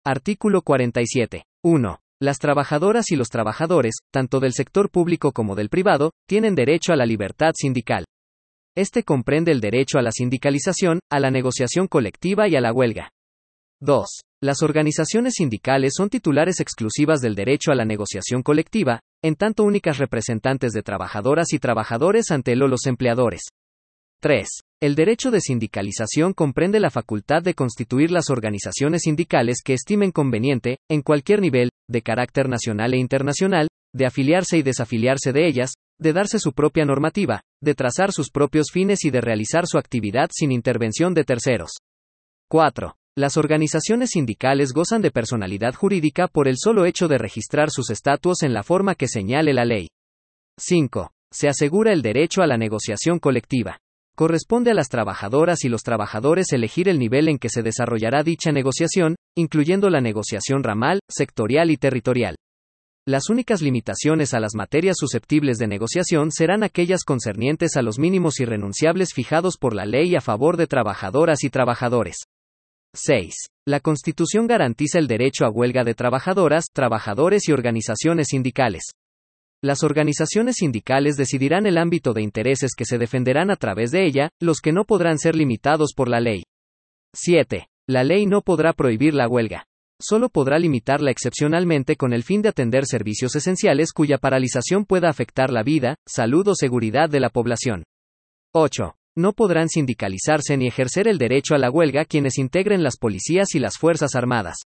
Artículo 47. 1. Las trabajadoras y los trabajadores, tanto del sector público como del privado, tienen derecho a la libertad sindical. Este comprende el derecho a la sindicalización, a la negociación colectiva y a la huelga. 2. Las organizaciones sindicales son titulares exclusivas del derecho a la negociación colectiva, en tanto únicas representantes de trabajadoras y trabajadores ante los empleadores. 3. El derecho de sindicalización comprende la facultad de constituir las organizaciones sindicales que estimen conveniente, en cualquier nivel, de carácter nacional e internacional, de afiliarse y desafiliarse de ellas, de darse su propia normativa, de trazar sus propios fines y de realizar su actividad sin intervención de terceros. 4. Las organizaciones sindicales gozan de personalidad jurídica por el solo hecho de registrar sus estatutos en la forma que señale la ley. 5. Se asegura el derecho a la negociación colectiva. Corresponde a las trabajadoras y los trabajadores elegir el nivel en que se desarrollará dicha negociación, incluyendo la negociación ramal, sectorial y territorial. Las únicas limitaciones a las materias susceptibles de negociación serán aquellas concernientes a los mínimos irrenunciables fijados por la ley a favor de trabajadoras y trabajadores. 6. La Constitución garantiza el derecho a huelga de trabajadoras, trabajadores y organizaciones sindicales. Las organizaciones sindicales decidirán el ámbito de intereses que se defenderán a través de ella, los que no podrán ser limitados por la ley. 7. La ley no podrá prohibir la huelga. Solo podrá limitarla excepcionalmente con el fin de atender servicios esenciales cuya paralización pueda afectar la vida, salud o seguridad de la población. 8. No podrán sindicalizarse ni ejercer el derecho a la huelga quienes integren las policías y las Fuerzas Armadas.